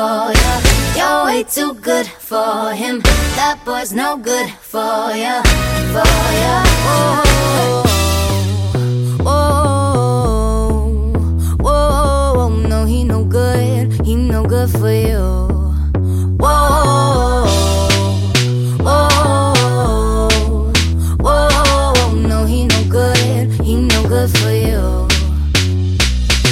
for ya. You're way too good for him. That boy's no good for ya, for ya. Oh, oh, oh, no, he no good for you.